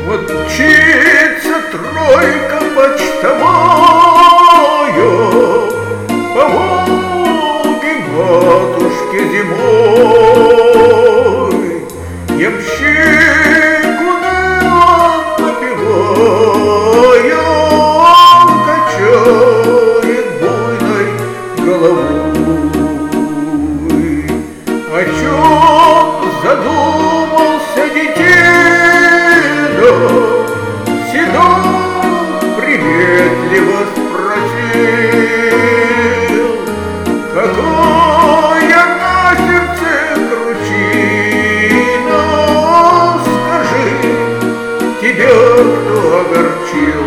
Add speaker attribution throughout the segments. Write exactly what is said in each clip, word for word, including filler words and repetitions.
Speaker 1: Вот мчится тройка почтовая по Волге матушке зимой. Ямщик уныло напевая качает буйной головой. О чем задумался детина, седой приветливо спросил: какое на сердце кручина, скажи, тебя кто огорчил?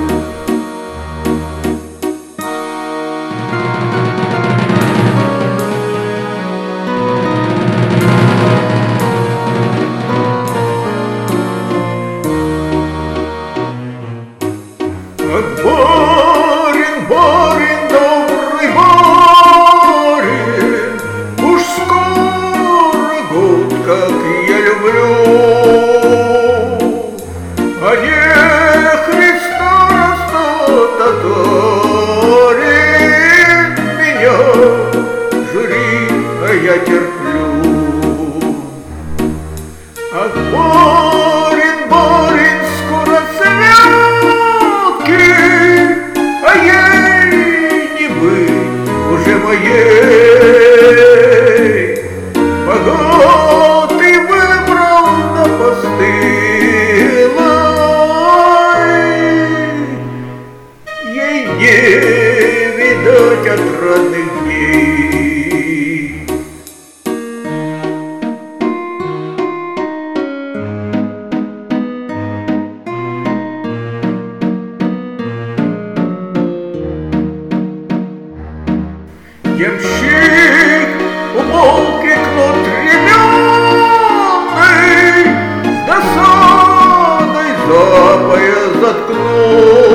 Speaker 1: Ах, барин, барин, добрый барин, уж скоро год, как я люблю, а не Христа растотаторит меня, жури, а я терплю. Ах, барин, барин, скоро святки, а ей не быть уже моей. Богатый выбрал на постылой, ей не видать отрадных дней. Ямщик умолк и кнут ремённый с досадой за пояс заткнул.